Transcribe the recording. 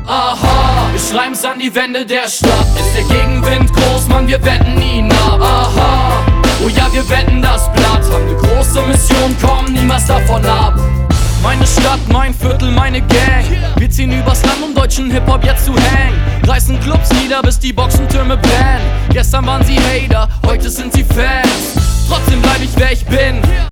Aha, wir schreiben's an die Wände der Stadt. Ist der Gegenwind groß, Mann, wir wetten ihn ab. Aha, oh ja, wir wetten das Blatt. Haben ne große Mission, kommen niemals davon ab. Meine Stadt, mein Viertel, meine Gang. Wir ziehen übers Land, um deutschen Hip-Hop jetzt zu hängen. Reißen Clubs nieder, bis die Boxentürme brennen. Gestern waren sie Hater, heute sind sie Fans. Trotzdem bleib ich, wer ich bin.